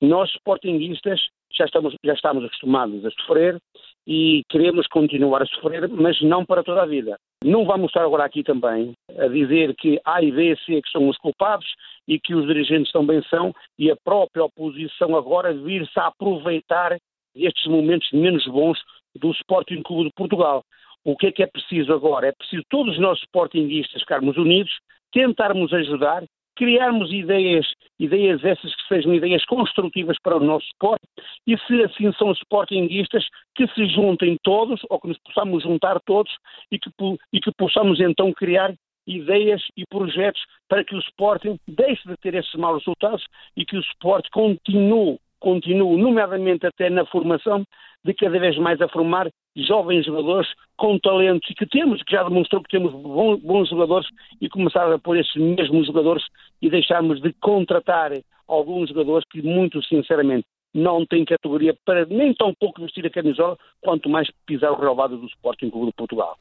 Nós, sportinguistas, já estamos acostumados a sofrer e queremos continuar a sofrer, mas não para toda a vida. Não vamos estar agora aqui também a dizer que A e B e C que são os culpados e que os dirigentes também são, e a própria oposição agora vir-se a aproveitar estes momentos menos bons do Sporting Clube de Portugal. O que é preciso agora? É preciso todos nós sportinguistas ficarmos unidos, tentarmos ajudar, criarmos ideias essas que sejam ideias construtivas para o nosso Sport, e se assim são os sportinguistas, que se juntem todos, ou que nos possamos juntar todos, e que possamos então criar ideias e projetos para que o Sporting deixe de ter esses maus resultados e que o Sport continue, nomeadamente até na formação, de cada vez mais a formar jovens jogadores com talentos e que já demonstrou que temos bons jogadores, e começar a pôr esses mesmos jogadores e deixarmos de contratar alguns jogadores que, muito sinceramente, não têm categoria para nem tão pouco vestir a camisola, quanto mais pisar o relvado do Sporting Clube de Portugal.